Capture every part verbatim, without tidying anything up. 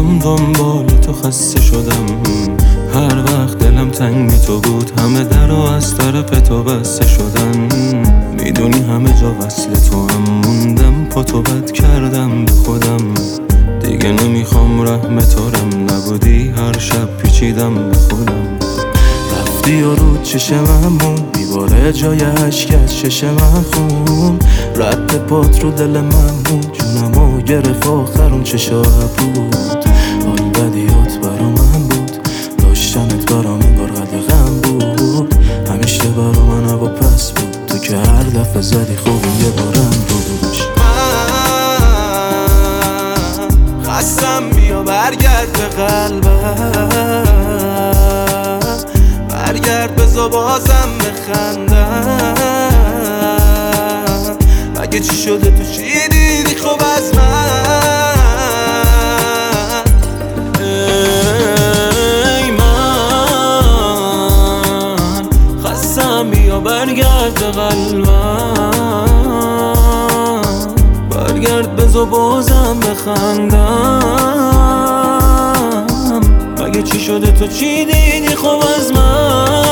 میام دنبال تو خسته شدم، هر وقت دلم تنگ بی تو بود همه در و از طرف تو بسته شدن. میدونی همه جا وصل تو هم موندم، پا تو بد کردم به خودم، دیگه نمیخوام رحم تارم نبودی، هر شب پیچیدم به خودم. رفتی و رو چشمم مون میباره جای عشق از چشمم خون، رد پات رو دل من بود، جونمو گرفت آخر اون چشا بود. حال بدیات برا من بود، داشتنت برام انگار قدغن بود، همیشه برا من هوا پس بود، تو که هر دفعه زدی خوبم یه بارم روش. من خستم بیا برگرد به قلبم، برگرد بزا بازم بخندم، مگه چی شده تو چی دیدی خوب از من؟ ای من خستم بیا برگرد به قلبم، برگرد بزا بازم بخندم، مگه چی شده تو چی دیدی خوب از من؟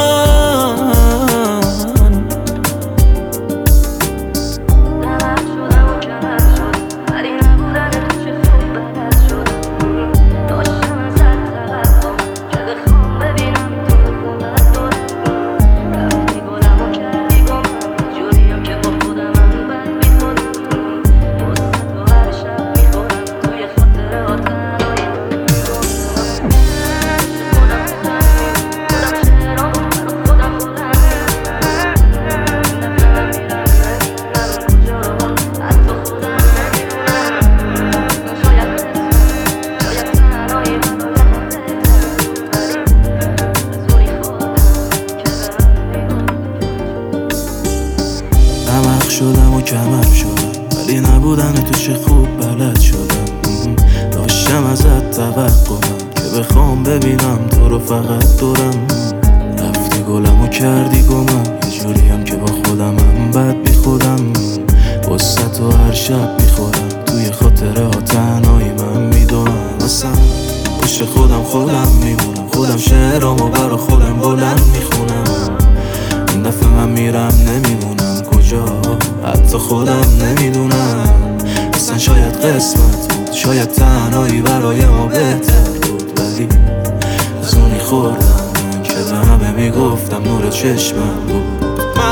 عمق شدم و کمر شدم، ولی نبودن تو چه خوب بلد شدم. داشتم ازت توقعم که بخوام ببینم تو رو فقط دورم، رفتی گلم و کردی گمم، یه جوریم که با خودمم بد بی خودم، واسه تو هر شب میخورم، توی خاطره ها تنهایی من میدونم، واسم پشت خودم خودم میمونم، خودم شعرامو برا خودم بلند میخونم. این دفعه من میرم نمیمونم کجا، حتی خودم نمیدونم، اصلا شاید قسمت بود، شاید تنهایی برای ما بهتر بود، ولی از اونی خوردم که به همه میگفتم نور چشمم بود.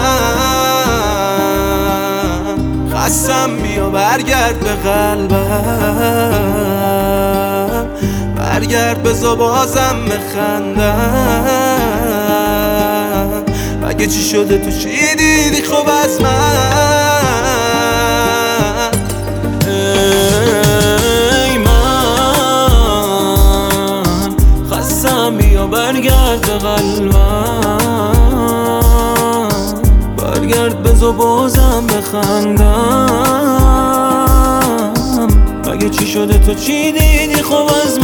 من خستم بیا برگرد به قلبم، برگرد بزا بازم بخندم، مگه چی شده تو چی دیدی خوب از من؟ ای من خستم بیا برگرد به قلبم، برگرد بزا بازم بخندم، مگه چی شده تو چی دیدی خوب از من؟